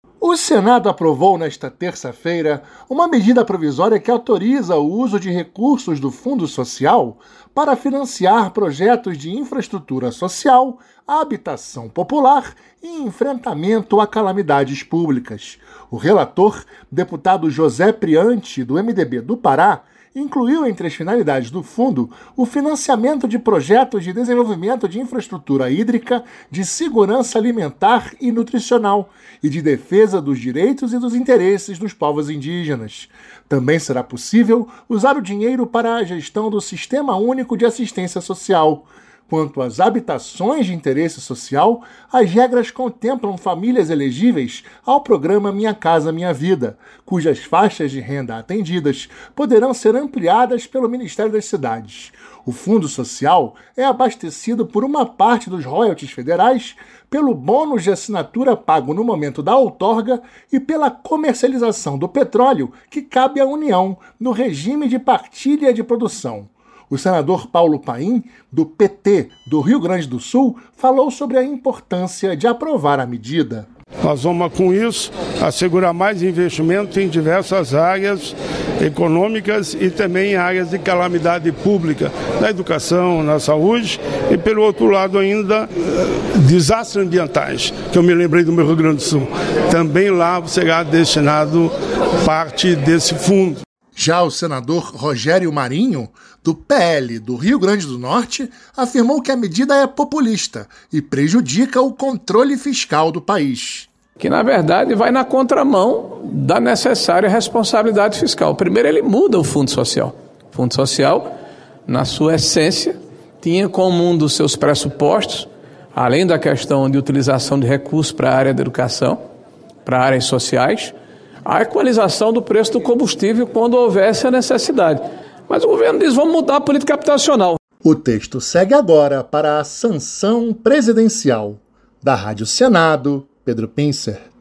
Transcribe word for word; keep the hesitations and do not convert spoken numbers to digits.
O Senado aprovou nesta terça-feira uma medida provisória que autoriza o uso de recursos do Fundo Social para financiar projetos de infraestrutura social, habitação popular e enfrentamento a calamidades públicas. O relator, deputado José Priante, do M D B do Pará, incluiu entre as finalidades do fundo o financiamento de projetos de desenvolvimento de infraestrutura hídrica, de segurança alimentar e nutricional e de defesa dos direitos e dos interesses dos povos indígenas. Também será possível usar o dinheiro para a gestão do Sistema Único de Assistência Social. Quanto às habitações de interesse social, as regras contemplam famílias elegíveis ao programa Minha Casa Minha Vida, cujas faixas de renda atendidas poderão ser ampliadas pelo Ministério das Cidades. O Fundo Social é abastecido por uma parte dos royalties federais, pelo bônus de assinatura pago no momento da outorga e pela comercialização do petróleo que cabe à União no regime de partilha de produção. O senador Paulo Paim, do P T do Rio Grande do Sul, falou sobre a importância de aprovar a medida. Nós vamos, com isso, assegurar mais investimento em diversas áreas econômicas e também em áreas de calamidade pública, na educação, na saúde e, pelo outro lado, ainda desastres ambientais, que eu me lembrei do meu Rio Grande do Sul. Também lá será destinado parte desse fundo. Já o senador Rogério Marinho, do P L do Rio Grande do Norte, afirmou que a medida é populista e prejudica o controle fiscal do país. Que, na verdade, vai na contramão da necessária responsabilidade fiscal. Primeiro, ele muda o Fundo Social. O Fundo Social, na sua essência, tinha como um dos seus pressupostos, além da questão de utilização de recursos para a área da educação, para áreas sociais, a equalização do preço do combustível quando houvesse a necessidade. Mas o governo diz, vamos mudar a política habitacional. O texto segue agora para a sanção presidencial. Da Rádio Senado, Pedro Pincer.